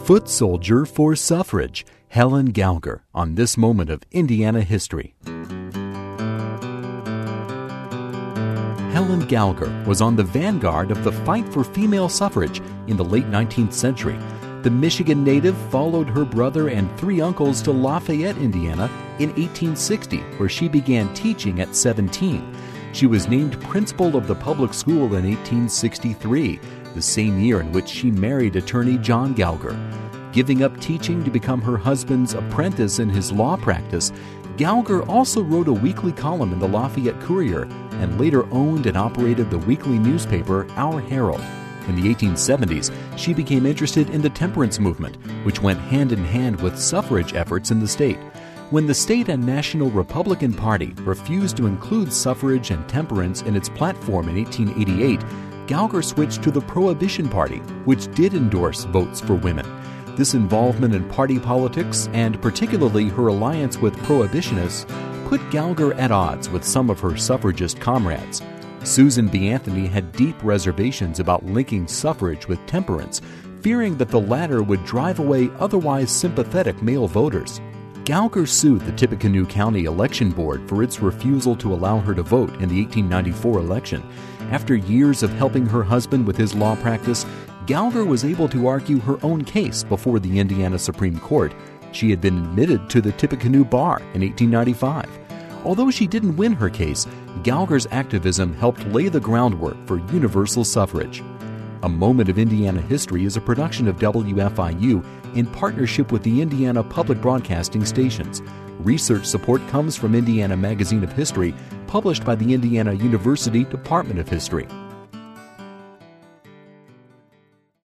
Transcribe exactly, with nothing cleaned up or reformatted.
Foot soldier for suffrage, Helen Gallagher, on this moment of Indiana history. Helen Gallagher was on the vanguard of the fight for female suffrage in the late nineteenth century. The Michigan native followed her brother and three uncles to Lafayette, Indiana in eighteen sixty, where she began teaching at seventeen. She was named principal of the public school in eighteen sixty-three, the same year in which she married attorney John Gallagher. Giving up teaching to become her husband's apprentice in his law practice, Gallagher also wrote a weekly column in the Lafayette Courier and later owned and operated the weekly newspaper Our Herald. In the eighteen seventies, she became interested in the temperance movement, which went hand in hand with suffrage efforts in the state. When the state and National Republican Party refused to include suffrage and temperance in its platform in eighteen eighty-eight, Gallagher switched to the Prohibition Party, which did endorse votes for women. This involvement in party politics, and particularly her alliance with prohibitionists, put Gallagher at odds with some of her suffragist comrades. Susan B. Anthony had deep reservations about linking suffrage with temperance, fearing that the latter would drive away otherwise sympathetic male voters. Gallagher sued the Tippecanoe County Election Board for its refusal to allow her to vote in the eighteen ninety-four election. After years of helping her husband with his law practice, Gallagher was able to argue her own case before the Indiana Supreme Court. She had been admitted to the Tippecanoe Bar in eighteen ninety-five. Although she didn't win her case, Gallagher's activism helped lay the groundwork for universal suffrage. A Moment of Indiana History is a production of W F I U in partnership with the Indiana Public Broadcasting Stations. Research support comes from Indiana Magazine of History, published by the Indiana University Department of History.